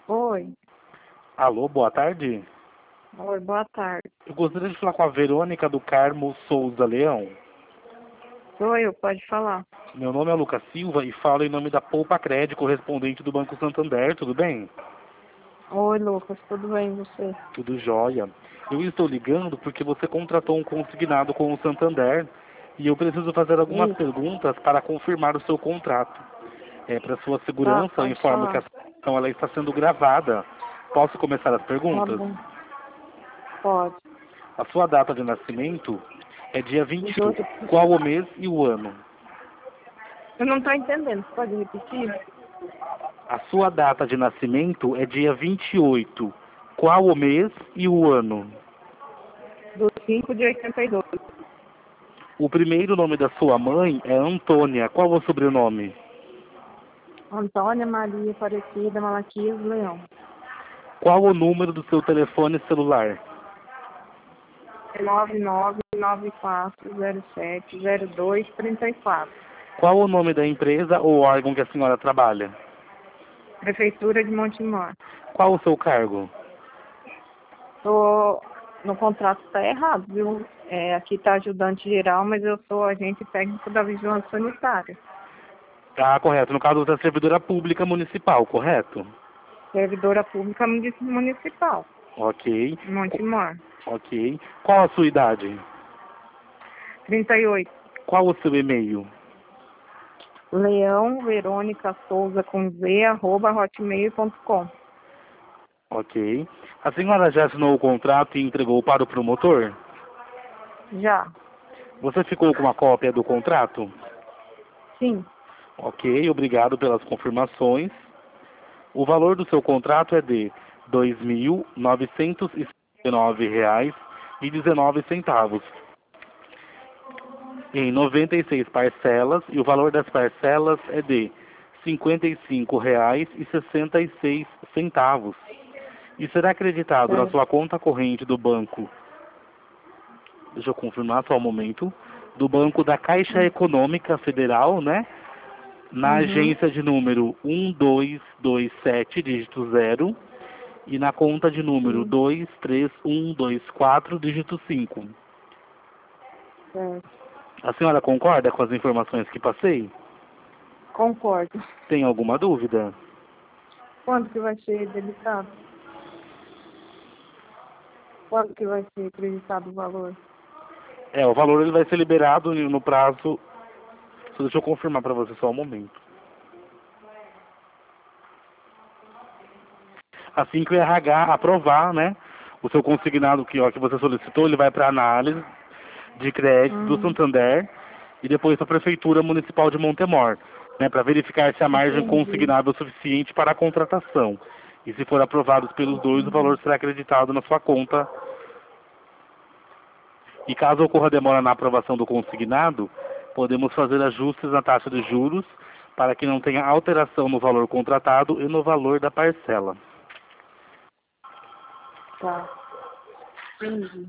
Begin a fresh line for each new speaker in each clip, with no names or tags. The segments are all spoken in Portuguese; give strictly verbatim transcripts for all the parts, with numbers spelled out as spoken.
Oi.
Alô, boa tarde.
Oi, boa tarde.
Eu gostaria de falar com a Verônica do Carmo Souza Leão.
Sou eu, pode falar.
Meu nome é Lucas Silva e falo em nome da Poupa Crédito, correspondente do Banco Santander, tudo bem?
Oi, Lucas, tudo bem e você?
Tudo jóia. Eu estou ligando porque você contratou um consignado com o Santander e eu preciso fazer algumas
Isso,
perguntas para confirmar o seu contrato. É, para sua
tá,
segurança, eu
pode
informo que a
falar.
sessão ela está sendo gravada. Posso começar as
Tá
perguntas?
bom, pode.
A sua data de nascimento é dia vinte e
dezoito.
oito. Qual o mês e o ano?
Eu não tô entendendo, você pode repetir?
A sua data de nascimento é dia vinte e oito. Qual o mês e o ano?
Do cinco de oitenta e dois.
O primeiro nome da sua mãe é Antônia. Qual o sobrenome?
Antônia Maria Aparecida Malaquias Leão.
Qual o número do seu telefone celular?
nove nove nove quatro zero sete zero dois três quatro.
Qual o nome da empresa ou órgão que a senhora trabalha?
Prefeitura de Montemor.
Qual o seu cargo?
Tô... No contrato está errado, viu? É, aqui está ajudante geral, mas eu sou agente técnico da Vigilância Sanitária.
Ah, correto. No caso, você é servidora pública municipal, correto?
Servidora pública munici- municipal,
Ok.
Montemor.
Ok. Qual a sua idade?
trinta e oito.
Qual o seu e-mail?
Leão Verônica Souza com Z, arroba hotmail ponto com.
Ok. A senhora já assinou o contrato e entregou para o promotor?
Já.
Você ficou com uma cópia do contrato?
Sim.
Ok, obrigado pelas confirmações. O valor do seu contrato é de dois mil novecentos e setenta e nove reais e dezenove centavos, em noventa e seis parcelas, e o valor das parcelas é de cinquenta e cinco reais e sessenta e seis centavos. E será acreditado na
Certo.
sua conta corrente do banco, deixa eu confirmar só um momento, do Banco da Caixa Econômica Federal, né? Na
Uhum.
agência de número um dois dois sete, dígito zero, e na conta de número
Sim.
dois três um dois quatro, dígito cinco.
Certo.
A senhora concorda com as informações que passei?
Concordo.
Tem alguma dúvida?
Quando que vai ser debitado? Quando que vai ser acreditado o valor?
É, o valor ele vai ser liberado no prazo. Só deixa eu confirmar para você só um momento. Assim que o R H aprovar, né? O seu consignado que, ó, que você solicitou, ele vai para análise de crédito do
Uhum.
Santander e depois para a Prefeitura Municipal de Montemor, né? Para verificar se a margem
Entendi.
consignável é suficiente para a contratação. E se for aprovado pelos dois, o valor
Entendi.
será acreditado na sua conta. E caso ocorra demora na aprovação do consignado, podemos fazer ajustes na taxa de juros para que não tenha alteração no valor contratado e no valor da parcela.
Tá. Entendi.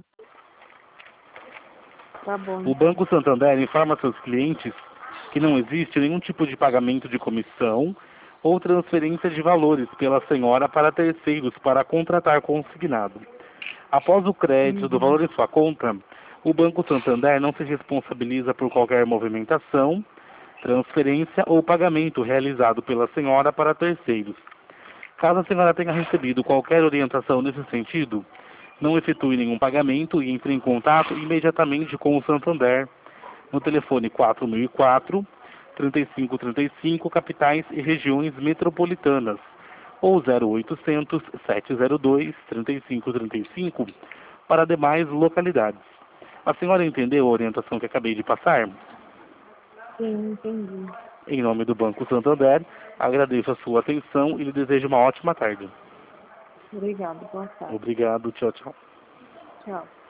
Tá bom,
O
então.
Banco Santander informa seus clientes que não existe nenhum tipo de pagamento de comissão ou transferência de valores pela senhora para terceiros para contratar consignado. Após o crédito do
Uhum.
valor em sua conta, o Banco Santander não se responsabiliza por qualquer movimentação, transferência ou pagamento realizado pela senhora para terceiros. Caso a senhora tenha recebido qualquer orientação nesse sentido, não efetue nenhum pagamento e entre em contato imediatamente com o Santander no telefone quatro mil e quatro, trinta e cinco trinta e cinco, capitais e regiões metropolitanas, ou zero oitocentos, sete zero dois, trinta e cinco trinta e cinco para demais localidades. A senhora entendeu a orientação que acabei de passar?
Sim, entendi.
Em nome do Banco Santander, agradeço a sua atenção e lhe desejo uma ótima tarde.
Obrigada, boa tarde.
Obrigado, tchau, tchau.
Tchau.